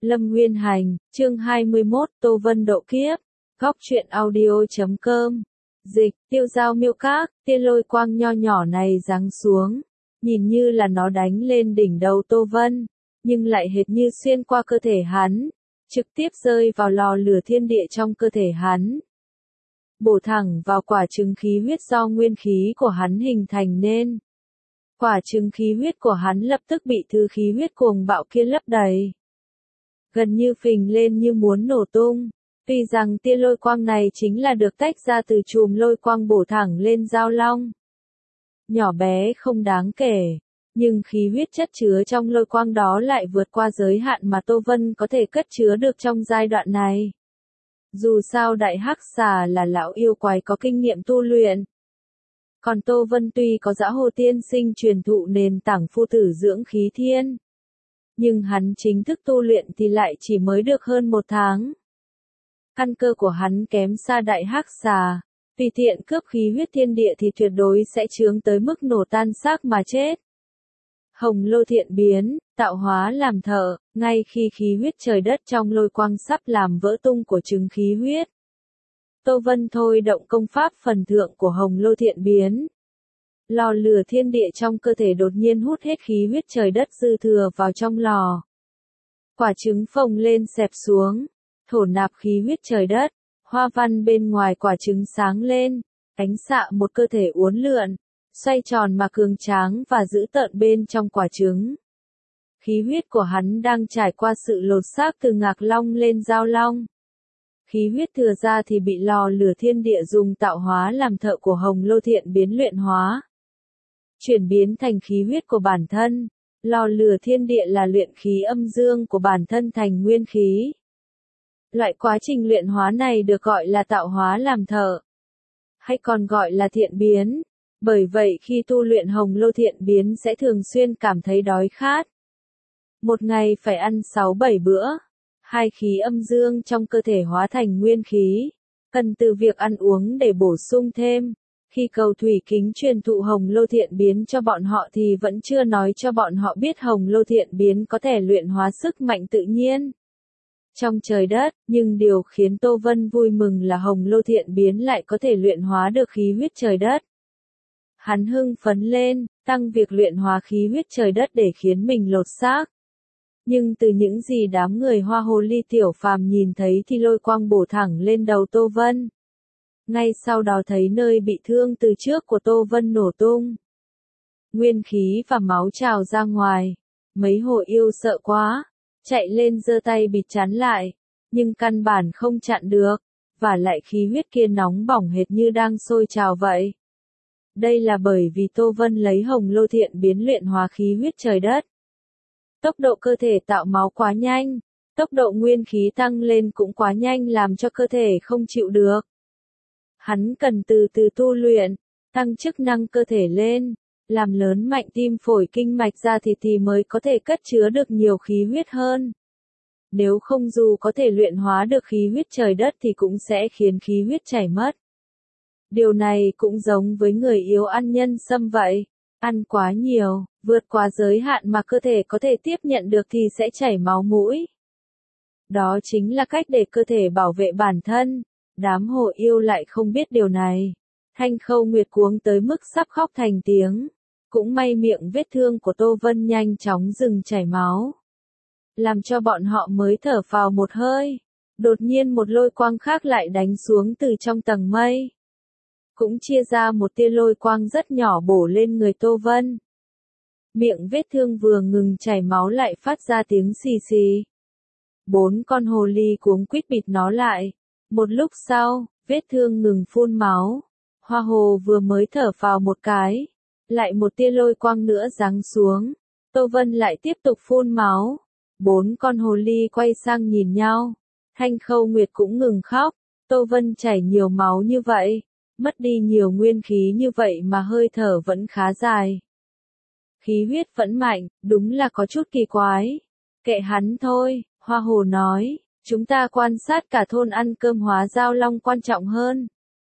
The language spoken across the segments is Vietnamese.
Lâm Nguyên Hành, chương 21, Tô Vân độ kiếp. Góc truyện audio.com. Dịch, tiêu giao miêu các, tia lôi quang nho nhỏ này giáng xuống. Nhìn như là nó đánh lên đỉnh đầu Tô Vân, nhưng lại hệt như xuyên qua cơ thể hắn, trực tiếp rơi vào lò lửa thiên địa trong cơ thể hắn. Bổ thẳng vào quả trứng khí huyết do nguyên khí của hắn hình thành nên. Quả trứng khí huyết của hắn lập tức bị thứ khí huyết cuồng bạo kia lấp đầy. Gần như phình lên như muốn nổ tung. Tuy rằng tia lôi quang này chính là được tách ra từ chùm lôi quang bổ thẳng lên Giao Long. Nhỏ bé không đáng kể, nhưng khí huyết chất chứa trong lôi quang đó lại vượt qua giới hạn mà Tô Vân có thể cất chứa được trong giai đoạn này. Dù sao Đại Hắc Xà là lão yêu quái có kinh nghiệm tu luyện. Còn Tô Vân tuy có Dã Hồ Tiên Sinh truyền thụ nền tảng phu tử dưỡng khí thiên, nhưng hắn chính thức tu luyện thì lại chỉ mới được hơn 1 tháng. Căn cơ của hắn kém xa Đại Hắc Xà, tùy tiện cướp khí huyết thiên địa thì tuyệt đối sẽ chướng tới mức nổ tan xác mà chết. Hồng Lô Thiện Biến, tạo hóa làm thợ, ngay khi khí huyết trời đất trong lôi quang sắp làm vỡ tung của trứng khí huyết. Tô Vân thôi động công pháp phần thượng của Hồng Lô Thiện Biến. Lò lửa thiên địa trong cơ thể đột nhiên hút hết khí huyết trời đất dư thừa vào trong lò. Quả trứng phồng lên xẹp xuống, thổ nạp khí huyết trời đất, hoa văn bên ngoài quả trứng sáng lên, ánh xạ một cơ thể uốn lượn, xoay tròn mà cường tráng và giữ tợn bên trong quả trứng. Khí huyết của hắn đang trải qua sự lột xác từ Ngạc Long lên Giao Long. Khí huyết thừa ra thì bị lò lửa thiên địa dùng tạo hóa làm thợ của Hồng Lô Thiện Biến luyện hóa. Chuyển biến thành khí huyết của bản thân, lò lửa thiên địa là luyện khí âm dương của bản thân thành nguyên khí. Loại quá trình luyện hóa này được gọi là tạo hóa làm thợ, hay còn gọi là thiện biến. Bởi vậy khi tu luyện Hồng Lô Thiện Biến sẽ thường xuyên cảm thấy đói khát. Một ngày phải ăn 6-7 bữa. Hai khí âm dương trong cơ thể hóa thành nguyên khí, cần từ việc ăn uống để bổ sung thêm. Khi Cầu Thủy Kính truyền thụ Hồng Lô Thiện Biến cho bọn họ thì vẫn chưa nói cho bọn họ biết Hồng Lô Thiện Biến có thể luyện hóa sức mạnh tự nhiên trong trời đất, nhưng điều khiến Tô Vân vui mừng là Hồng Lô Thiện Biến lại có thể luyện hóa được khí huyết trời đất. Hắn hưng phấn lên, tăng việc luyện hóa khí huyết trời đất để khiến mình lột xác. Nhưng từ những gì đám người Hoa Hồ Ly Tiểu Phàm nhìn thấy thì lôi quang bổ thẳng lên đầu Tô Vân. Ngay sau đó thấy nơi bị thương từ trước của Tô Vân nổ tung. Nguyên khí và máu trào ra ngoài. Mấy hồ yêu sợ quá, chạy lên giơ tay bịt chắn lại, nhưng căn bản không chặn được, và lại khí huyết kia nóng bỏng hệt như đang sôi trào vậy. Đây là bởi vì Tô Vân lấy Hồng Lô Thiện Biến luyện hóa khí huyết trời đất. Tốc độ cơ thể tạo máu quá nhanh, tốc độ nguyên khí tăng lên cũng quá nhanh làm cho cơ thể không chịu được. Hắn cần từ từ tu luyện, tăng chức năng cơ thể lên, làm lớn mạnh tim phổi kinh mạch ra thì mới có thể cất chứa được nhiều khí huyết hơn. Nếu không dù có thể luyện hóa được khí huyết trời đất thì cũng sẽ khiến khí huyết chảy mất. Điều này cũng giống với người yếu ăn nhân sâm vậy. Ăn quá nhiều, vượt quá giới hạn mà cơ thể có thể tiếp nhận được thì sẽ chảy máu mũi. Đó chính là cách để cơ thể bảo vệ bản thân. Đám hồ yêu lại không biết điều này. Thanh Khâu Nguyệt cuống tới mức sắp khóc thành tiếng. Cũng may miệng vết thương của Tô Vân nhanh chóng dừng chảy máu, làm cho bọn họ mới thở phào một hơi. Đột nhiên một lôi quang khác lại đánh xuống từ trong tầng mây. Cũng chia ra một tia lôi quang rất nhỏ bổ lên người Tô Vân. Miệng vết thương vừa ngừng chảy máu lại phát ra tiếng xì xì. 4 con hồ ly cuống quýt bịt nó lại. Một lúc sau, vết thương ngừng phun máu. Hoa hồ vừa mới thở phào một cái, lại một tia lôi quang nữa giáng xuống. Tô Vân lại tiếp tục phun máu. 4 con hồ ly quay sang nhìn nhau. Thanh Khâu Nguyệt cũng ngừng khóc. Tô Vân chảy nhiều máu như vậy, mất đi nhiều nguyên khí như vậy mà hơi thở vẫn khá dài. Khí huyết vẫn mạnh, đúng là có chút kỳ quái. Kệ hắn thôi, Hoa Hồ nói, chúng ta quan sát cả thôn ăn cơm hóa Giao Long quan trọng hơn.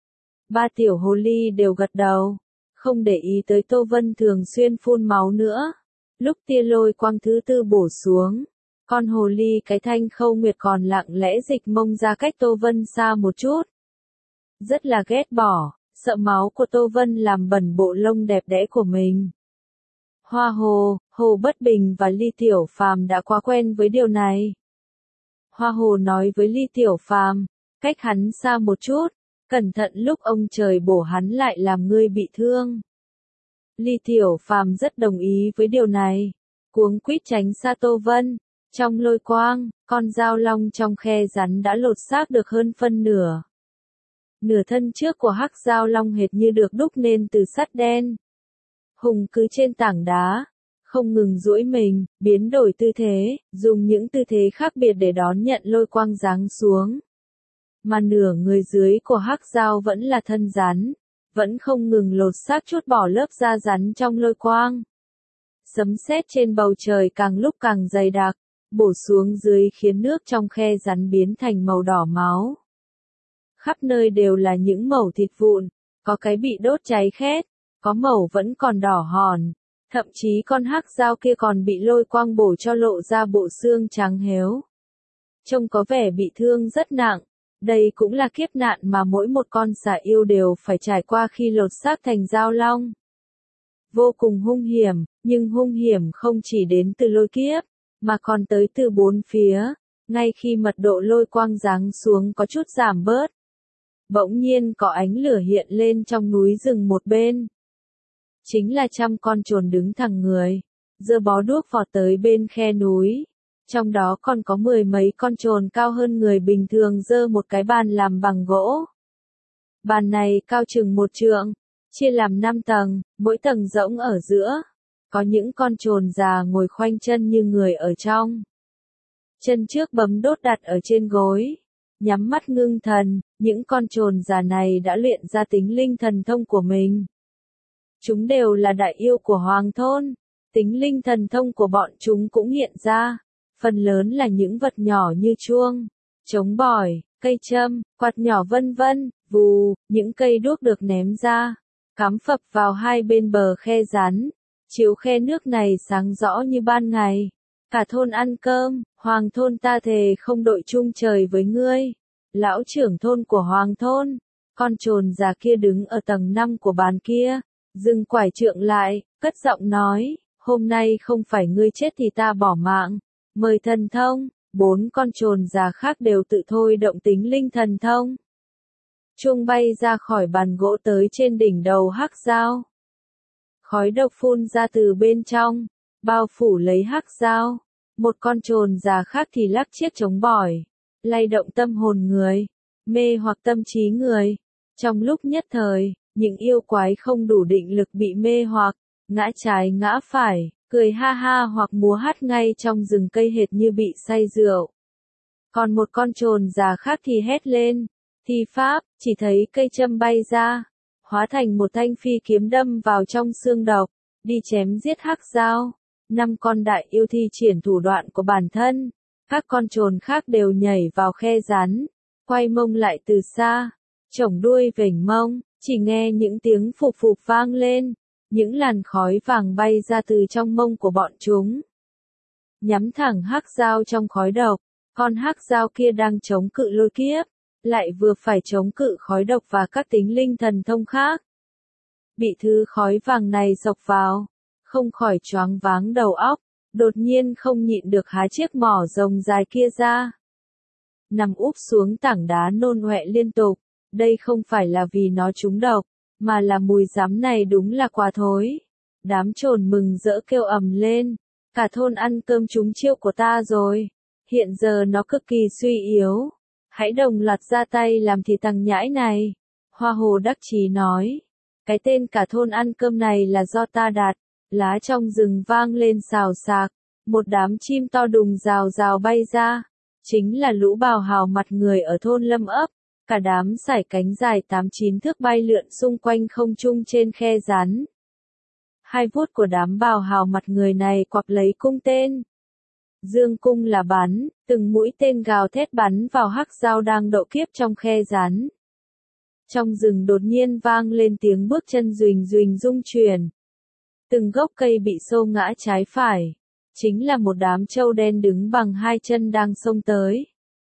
3 tiểu hồ ly đều gật đầu, không để ý tới Tô Vân thường xuyên phun máu nữa. Lúc tia lôi quang thứ tư bổ xuống, Con hồ ly cái Thanh Khâu Nguyệt còn lặng lẽ dịch mông ra cách Tô Vân xa một chút. Rất là ghét bỏ, sợ máu của Tô Vân làm bẩn bộ lông đẹp đẽ của mình. Hoa Hồ, Hồ Bất Bình và Ly Tiểu Phàm đã quá quen với điều này. Hoa Hồ nói với Ly Tiểu Phàm, cách hắn xa một chút, cẩn thận lúc ông trời bổ hắn lại làm ngươi bị thương. Ly Tiểu Phàm rất đồng ý với điều này, cuống quýt tránh xa Tô Vân. Trong lôi quang, con dao long trong khe rắn đã lột xác được hơn phân nửa. Nửa thân trước của hắc dao long hệt như được đúc nên từ sắt đen. Hùng cứ trên tảng đá, không ngừng duỗi mình, biến đổi tư thế, dùng những tư thế khác biệt để đón nhận lôi quang giáng xuống. Mà nửa người dưới của hắc dao vẫn là thân rắn, vẫn không ngừng lột xác chút bỏ lớp da rắn trong lôi quang. Sấm sét trên bầu trời càng lúc càng dày đặc, bổ xuống dưới khiến nước trong khe rắn biến thành màu đỏ máu. Khắp nơi đều là những mẩu thịt vụn, có cái bị đốt cháy khét, có mẩu vẫn còn đỏ hòn, thậm chí con hắc dao kia còn bị lôi quang bổ cho lộ ra bộ xương trắng héo. Trông có vẻ bị thương rất nặng, đây cũng là kiếp nạn mà mỗi một con xà yêu đều phải trải qua khi lột xác thành dao long. Vô cùng hung hiểm, nhưng hung hiểm không chỉ đến từ lôi kiếp, mà còn tới từ bốn phía, ngay khi mật độ lôi quang giáng xuống có chút giảm bớt. Bỗng nhiên có ánh lửa hiện lên trong núi rừng một bên. Chính là 100 con chồn đứng thẳng người, giơ bó đuốc vọt tới bên khe núi. Trong đó còn có 10 mấy con chồn cao hơn người bình thường giơ một cái bàn làm bằng gỗ. Bàn này cao chừng 1 trượng, chia làm 5 tầng, mỗi tầng rỗng ở giữa. Có những con chồn già ngồi khoanh chân như người ở trong. Chân trước bấm đốt đặt ở trên gối, nhắm mắt ngưng thần, những con chồn già này đã luyện ra tính linh thần thông của mình. Chúng đều là đại yêu của Hoàng thôn, tính linh thần thông của bọn chúng cũng hiện ra, phần lớn là những vật nhỏ như chuông, trống bỏi, cây châm, quạt nhỏ vân vân, vù, những cây đuốc được ném ra, cắm phập vào hai bên bờ khe rắn, chiếu khe nước này sáng rõ như ban ngày. Cả thôn ăn cơm, Hoàng thôn ta thề không đội chung trời với ngươi. Lão trưởng thôn của Hoàng thôn, con chồn già kia đứng ở tầng 5 của bàn kia, dừng quải trượng lại, cất giọng nói, hôm nay không phải ngươi chết thì ta bỏ mạng, mời thần thông. 4 con chồn già khác đều tự thôi động tính linh thần thông. Chuông bay ra khỏi bàn gỗ tới trên đỉnh đầu hắc dao. Khói độc phun ra từ bên trong, bao phủ lấy hắc dao. Một con chồn già khác thì lắc chiếc trống bỏi, lay động tâm hồn người, mê hoặc tâm trí người. Trong lúc nhất thời, những yêu quái không đủ định lực bị mê hoặc, ngã trái ngã phải, cười ha ha hoặc múa hát ngay trong rừng cây hệt như bị say rượu. Còn một con chồn già khác thì hét lên, thi pháp, chỉ thấy cây châm bay ra, hóa thành một thanh phi kiếm đâm vào trong xương độc, đi chém giết hắc dao. 5 con đại yêu thi triển thủ đoạn của bản thân, các con chồn khác đều nhảy vào khe rắn, quay mông lại từ xa, chổng đuôi vểnh mông, chỉ nghe những tiếng phụp phụp vang lên, những làn khói vàng bay ra từ trong mông của bọn chúng. Nhắm thẳng hắc dao trong khói độc, con hắc dao kia đang chống cự lôi kiếp, lại vừa phải chống cự khói độc và các tính linh thần thông khác. Bị thứ khói vàng này xộc vào, không khỏi choáng váng đầu óc, đột nhiên không nhịn được há chiếc mỏ rồng dài kia ra. Nằm úp xuống tảng đá nôn ọe liên tục, đây không phải là vì nó trúng độc, mà là mùi rắm này đúng là quá thối. Đám chồn mừng rỡ kêu ầm lên, cả thôn ăn cơm trúng chiêu của ta rồi, hiện giờ nó cực kỳ suy yếu. Hãy đồng loạt ra tay làm thịt thằng nhãi này. Hoa Hồ đắc chí nói, cái tên cả thôn ăn cơm này là do ta đặt. Lá trong rừng vang lên xào xạc, một đám chim to đùng rào rào bay ra, chính là lũ bào hào mặt người ở thôn Lâm ấp, cả đám sải cánh dài 8-9 thước bay lượn xung quanh không trung trên khe rắn. Hai vuốt của đám bào hào mặt người này quặp lấy cung tên. Dương cung là bắn, từng mũi tên gào thét bắn vào hắc dao đang độ kiếp trong khe rắn. Trong rừng đột nhiên vang lên tiếng bước chân duỳnh duỳnh rung chuyển. Từng gốc cây bị xô ngã trái phải. chính là một đám trâu đen đứng bằng hai chân đang xông tới.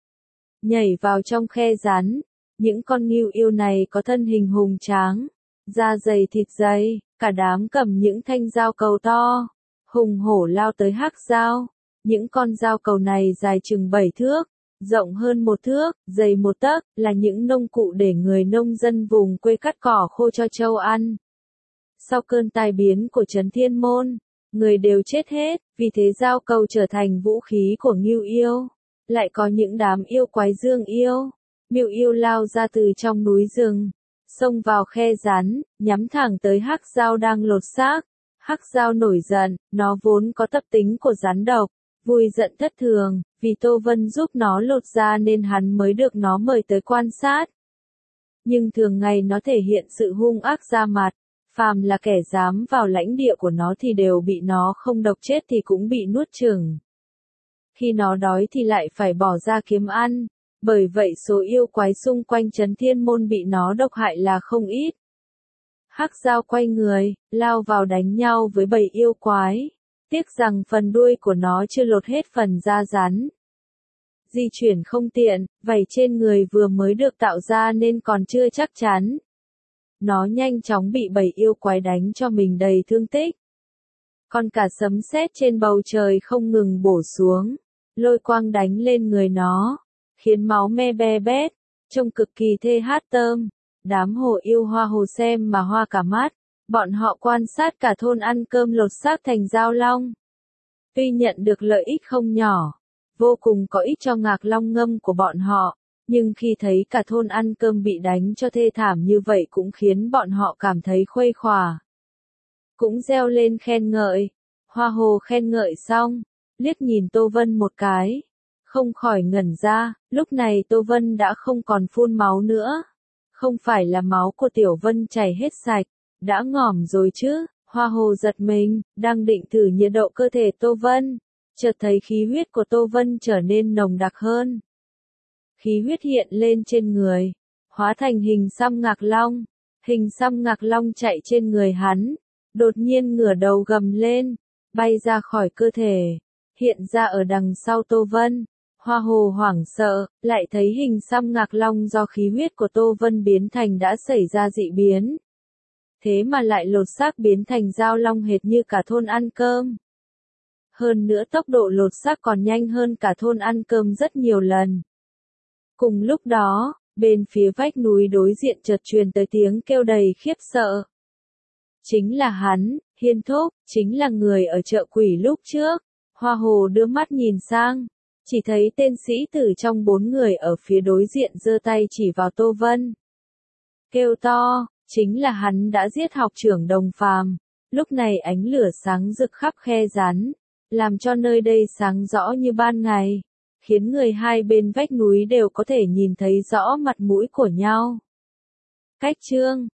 Nhảy vào trong khe rắn, những con ngưu yêu này có thân hình hùng tráng, da dày thịt dày, cả đám cầm những thanh dao cầu to, hùng hổ lao tới hắc dao. Những con dao cầu này dài chừng 7 thước, rộng hơn 1 thước, dày 1 tấc, là những nông cụ để người nông dân vùng quê cắt cỏ khô cho trâu ăn. Sau cơn tai biến của Trấn Thiên Môn, người đều chết hết, vì thế dao cầu trở thành vũ khí của ngưu yêu. Lại có những đám yêu quái dương yêu, miêu yêu lao ra từ trong núi rừng, xông vào khe rắn, nhắm thẳng tới hắc dao đang lột xác. Hắc dao nổi giận, nó vốn có tập tính của rắn độc, vui giận thất thường, vì Tô Vân giúp nó lột da nên hắn mới được nó mời tới quan sát. Nhưng thường ngày nó thể hiện sự hung ác ra mặt, phàm là kẻ dám vào lãnh địa của nó thì đều bị nó không độc chết thì cũng bị nuốt chửng. Khi nó đói thì lại phải bỏ ra kiếm ăn, bởi vậy số yêu quái xung quanh Trấn Thiên Môn bị nó độc hại là không ít. Hắc dao quay người, lao vào đánh nhau với bầy yêu quái. Tiếc rằng phần đuôi của nó chưa lột hết phần da rắn. Di chuyển không tiện, vảy trên người vừa mới được tạo ra nên còn chưa chắc chắn. Nó nhanh chóng bị bầy yêu quái đánh cho mình đầy thương tích. Còn cả sấm sét trên bầu trời không ngừng bổ xuống, lôi quang đánh lên người nó, khiến máu me be bét, trông cực kỳ thê hát tơm. Đám hồ yêu hoa hồ xem mà hoa cả mắt. Bọn họ quan sát cả thôn ăn cơm lột xác thành dao long. Tuy nhận được lợi ích không nhỏ, vô cùng có ích cho ngạc long ngâm của bọn họ, nhưng khi thấy cả thôn ăn cơm bị đánh cho thê thảm như vậy cũng khiến bọn họ cảm thấy khuây khỏa. Cũng reo lên khen ngợi. Hoa hồ khen ngợi xong, liếc nhìn Tô Vân một cái, không khỏi ngẩn ra, lúc này Tô Vân đã không còn phun máu nữa. Không phải là máu của Tiểu Vân chảy hết sạch, đã ngỏm rồi chứ. Hoa hồ giật mình, đang định thử nhiệt độ cơ thể Tô Vân, chợt thấy khí huyết của Tô Vân trở nên nồng đặc hơn. Khí huyết hiện lên trên người, hóa thành hình xăm ngạc long. Hình xăm ngạc long chạy trên người hắn, đột nhiên ngửa đầu gầm lên, bay ra khỏi cơ thể, hiện ra ở đằng sau Tô Vân. Hoa hồ hoảng sợ, lại thấy hình xăm ngạc long do khí huyết của Tô Vân biến thành đã xảy ra dị biến. Thế mà lại lột xác biến thành dao long hệt như cả thôn ăn cơm. Hơn nữa tốc độ lột xác còn nhanh hơn cả thôn ăn cơm rất nhiều lần. Cùng lúc đó, bên phía vách núi đối diện chợt truyền tới tiếng kêu đầy khiếp sợ. Chính là hắn, Hiên Thúc, chính là người ở chợ quỷ lúc trước. Hoa hồ đưa mắt nhìn sang, chỉ thấy tên sĩ tử trong 4 người ở phía đối diện giơ tay chỉ vào Tô Vân. Kêu to, chính là hắn đã giết học trưởng Đồng Phàm. Lúc này ánh lửa sáng rực khắp khe rắn, làm cho nơi đây sáng rõ như ban ngày, khiến người hai bên vách núi đều có thể nhìn thấy rõ mặt mũi của nhau. Cách chương